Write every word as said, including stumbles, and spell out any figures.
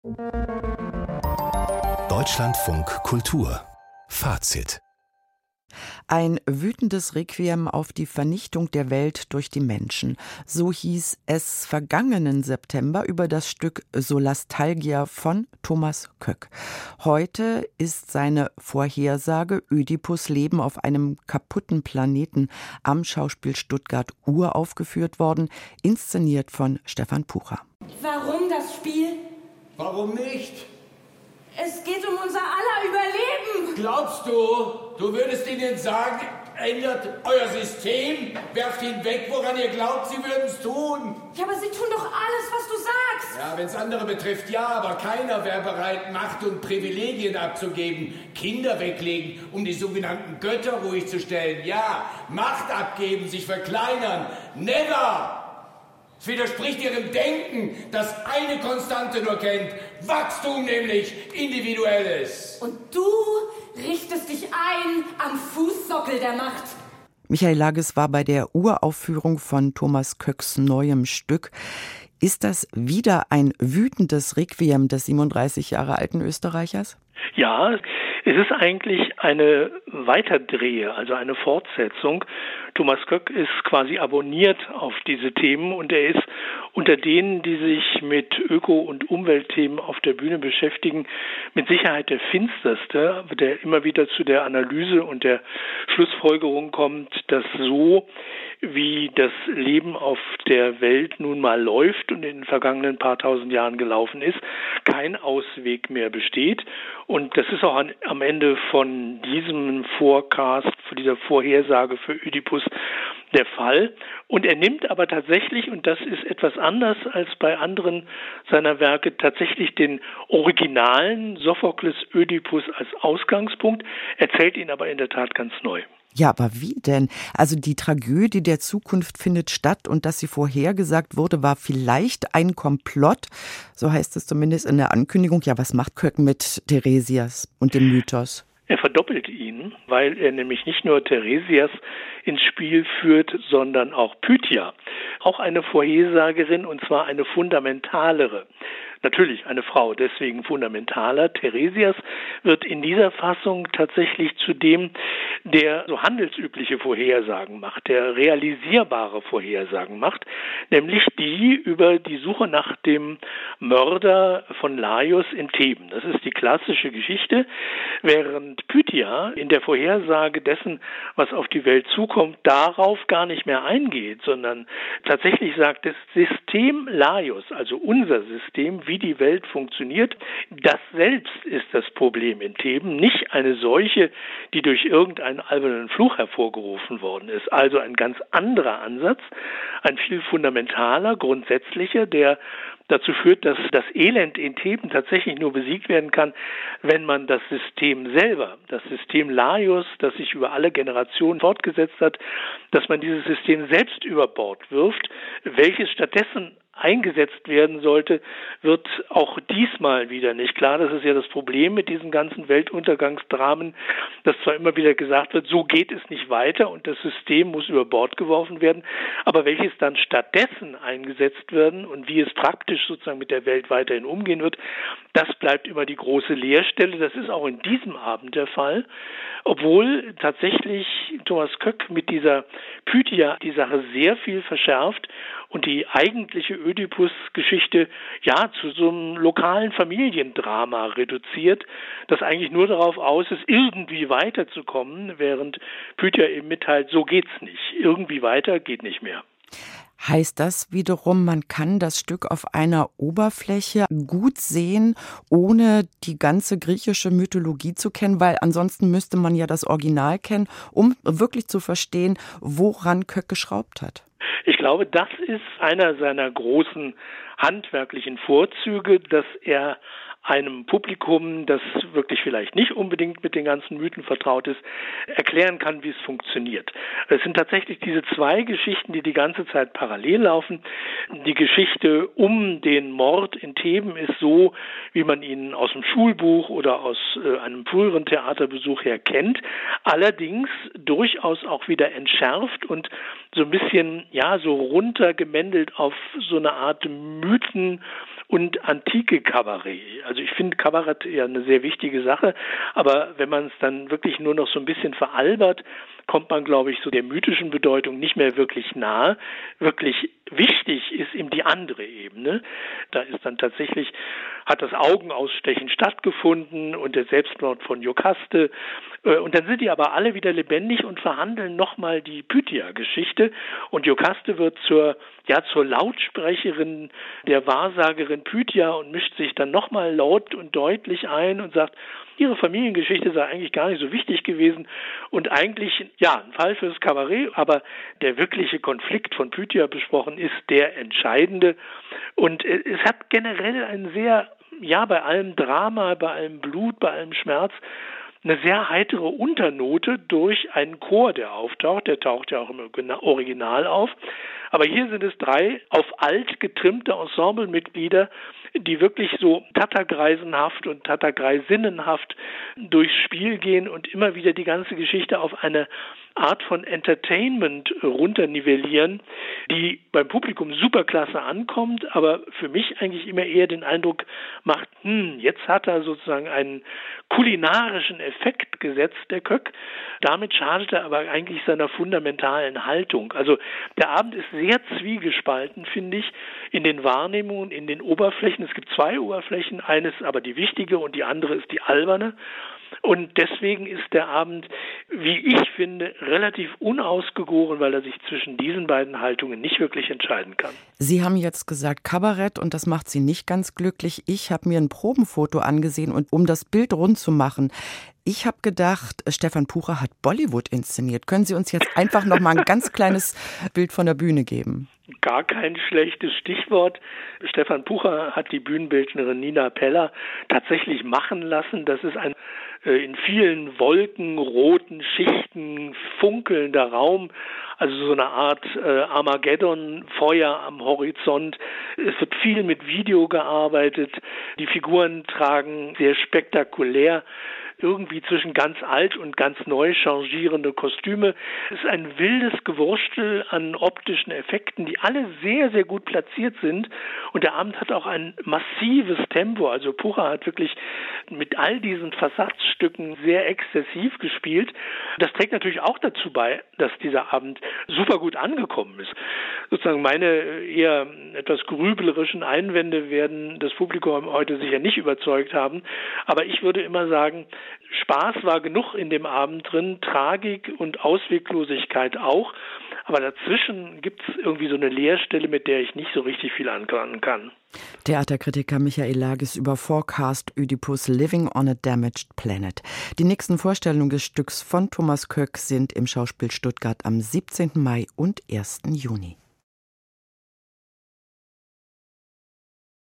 Deutschlandfunk Kultur Fazit. Ein wütendes Requiem auf die Vernichtung der Welt durch die Menschen. So hieß es vergangenen September über das Stück Solastalgia von Thomas Köck. Heute ist seine Vorhersage Ödipus Leben auf einem kaputten Planeten am Schauspiel Stuttgart uraufgeführt worden, inszeniert von Stefan Pucher. Warum das Spiel? Warum nicht? Es geht um unser aller Überleben. Glaubst du, du würdest ihnen sagen, ändert euer System, werft ihn weg, woran ihr glaubt, sie würden es tun? Ja, aber sie tun doch alles, was du sagst. Ja, wenn es andere betrifft, ja, aber keiner wäre bereit, Macht und Privilegien abzugeben, Kinder weglegen, um die sogenannten Götter ruhig zu stellen. Ja, Macht abgeben, sich verkleinern. Never! Es widerspricht ihrem Denken, das eine Konstante nur kennt. Wachstum nämlich, individuelles. Und du richtest dich ein am Fußsockel der Macht. Michael Lages war bei der Uraufführung von Thomas Köcks neuem Stück. Ist das wieder ein wütendes Requiem des siebenunddreißig Jahre alten Österreichers? Ja, es ist eigentlich eine Weiterdrehe, also eine Fortsetzung. Thomas Köck ist quasi abonniert auf diese Themen und er ist unter denen, die sich mit Öko- und Umweltthemen auf der Bühne beschäftigen, mit Sicherheit der finsterste, der immer wieder zu der Analyse und der Schlussfolgerung kommt, dass so wie das Leben auf der Welt nun mal läuft und in den vergangenen paar tausend Jahren gelaufen ist, kein Ausweg mehr besteht. Und das ist auch an, am Ende von diesem Forecast, von dieser Vorhersage für Ödipus der Fall. Und er nimmt aber tatsächlich, und das ist etwas anders als bei anderen seiner Werke, tatsächlich den originalen Sophokles Ödipus als Ausgangspunkt, erzählt ihn aber in der Tat ganz neu. Ja, aber wie denn? Also die Tragödie der Zukunft findet statt und dass sie vorhergesagt wurde, war vielleicht ein Komplott. So heißt es zumindest in der Ankündigung. Ja, was macht Köck mit Theresias und dem Mythos? Er verdoppelt ihn, weil er nämlich nicht nur Theresias ins Spiel führt, sondern auch Pythia. Auch eine Vorhersagerin, und zwar eine fundamentalere. Natürlich eine Frau, deswegen fundamentaler. Theresias wird in dieser Fassung tatsächlich zu dem, der so handelsübliche Vorhersagen macht, der realisierbare Vorhersagen macht, nämlich die über die Suche nach dem Mörder von Laios in Theben. Das ist die klassische Geschichte, während Pythia in der Vorhersage dessen, was auf die Welt zukommt, darauf gar nicht mehr eingeht, sondern tatsächlich sagt, das System Laios, also unser System, wie die Welt funktioniert, das selbst ist das Problem in Theben, nicht eine Seuche, die durch irgendeinen albernen Fluch hervorgerufen worden ist. Also ein ganz anderer Ansatz, ein viel fundamentaler, grundsätzlicher, der dazu führt, dass das Elend in Theben tatsächlich nur besiegt werden kann, wenn man das System selber, das System Laios, das sich über alle Generationen fortgesetzt hat, dass man dieses System selbst über Bord wirft, welches stattdessen eingesetzt werden sollte, wird auch diesmal wieder nicht klar. Das ist ja das Problem mit diesen ganzen Weltuntergangsdramen, dass zwar immer wieder gesagt wird, so geht es nicht weiter und das System muss über Bord geworfen werden, aber welches dann stattdessen eingesetzt werden und wie es praktisch sozusagen mit der Welt weiterhin umgehen wird, das bleibt immer die große Leerstelle. Das ist auch in diesem Abend der Fall, obwohl tatsächlich Thomas Köck mit dieser Pythia die Sache sehr viel verschärft und die eigentliche Ödipus-Geschichte ja zu so einem lokalen Familiendrama reduziert, das eigentlich nur darauf aus ist, irgendwie weiterzukommen, während Pythia eben mitteilt, so geht's nicht. Irgendwie weiter geht nicht mehr. Heißt das wiederum, man kann das Stück auf einer Oberfläche gut sehen, ohne die ganze griechische Mythologie zu kennen? Weil ansonsten müsste man ja das Original kennen, um wirklich zu verstehen, woran Köck geschraubt hat. Ich glaube, das ist einer seiner großen handwerklichen Vorzüge, dass er einem Publikum, das wirklich vielleicht nicht unbedingt mit den ganzen Mythen vertraut ist, erklären kann, wie es funktioniert. Es sind tatsächlich diese zwei Geschichten, die die ganze Zeit parallel laufen. Die Geschichte um den Mord in Theben ist so, wie man ihn aus dem Schulbuch oder aus äh, einem früheren Theaterbesuch her kennt, allerdings durchaus auch wieder entschärft und so ein bisschen, ja, so runtergemändelt auf so eine Art Mythen- und antike Kabarett. Also ich finde Kabarett ja eine sehr wichtige Sache, aber wenn man es dann wirklich nur noch so ein bisschen veralbert, kommt man, glaube ich, so der mythischen Bedeutung nicht mehr wirklich nahe. Wirklich wichtig ist ihm die andere Ebene. Da ist dann tatsächlich, hat das Augenausstechen stattgefunden und der Selbstmord von Jokaste. Und dann sind die aber alle wieder lebendig und verhandeln nochmal die Pythia-Geschichte. Und Jokaste wird zur, ja, zur Lautsprecherin der Wahrsagerin Pythia und mischt sich dann nochmal laut und deutlich ein und sagt, ihre Familiengeschichte sei eigentlich gar nicht so wichtig gewesen und eigentlich, ja, ein Fall fürs Kabarett, aber der wirkliche Konflikt von Pythia besprochen ist der entscheidende. Und es hat generell ein sehr, ja, bei allem Drama, bei allem Blut, bei allem Schmerz, eine sehr heitere Unternote durch einen Chor, der auftaucht. Der taucht ja auch im Original auf. Aber hier sind es drei auf alt getrimmte Ensemblemitglieder, die wirklich so tattergreisenhaft und tattergreisinnenhaft durchs Spiel gehen und immer wieder die ganze Geschichte auf eine Art von Entertainment runternivellieren, die beim Publikum superklasse ankommt, aber für mich eigentlich immer eher den Eindruck macht, hm, jetzt hat er sozusagen einen kulinarischen Effekt gesetzt, der Köck. Damit schadet er aber eigentlich seiner fundamentalen Haltung. Also der Abend ist sehr zwiegespalten, finde ich, in den Wahrnehmungen, in den Oberflächen. Es gibt zwei Oberflächen, eine ist aber die wichtige und die andere ist die alberne. Und deswegen ist der Abend, wie ich finde, relativ unausgegoren, weil er sich zwischen diesen beiden Haltungen nicht wirklich entscheiden kann. Sie haben jetzt gesagt Kabarett und das macht Sie nicht ganz glücklich. Ich habe mir ein Probenfoto angesehen und um das Bild rund zu machen, ich habe gedacht, Stefan Pucher hat Bollywood inszeniert. Können Sie uns jetzt einfach noch mal ein ganz kleines Bild von der Bühne geben? Gar kein schlechtes Stichwort. Stefan Pucher hat die Bühnenbildnerin Nina Peller tatsächlich machen lassen. Das ist ein äh, in vielen Wolken, roten Schichten funkelnder Raum, also so eine Art äh, Armageddon-Feuer am Horizont. Es wird viel mit Video gearbeitet. Die Figuren tragen sehr spektakulär irgendwie zwischen ganz alt und ganz neu changierende Kostüme. Es ist ein wildes Gewurstel an optischen Effekten, die alle sehr, sehr gut platziert sind. Und der Abend hat auch ein massives Tempo. Also Pucher hat wirklich mit all diesen Versatzstücken sehr exzessiv gespielt. Das trägt natürlich auch dazu bei, dass dieser Abend super gut angekommen ist. Sozusagen meine eher etwas grüblerischen Einwände werden das Publikum heute sicher nicht überzeugt haben. Aber ich würde immer sagen, Spaß war genug in dem Abend drin, Tragik und Ausweglosigkeit auch. Aber dazwischen gibt es irgendwie so eine Leerstelle, mit der ich nicht so richtig viel anfangen kann. Theaterkritiker Michael Lagis über Forecast Ödipus Living on a Damaged Planet. Die nächsten Vorstellungen des Stücks von Thomas Köck sind im Schauspiel Stuttgart am siebzehnten Mai und ersten Juni.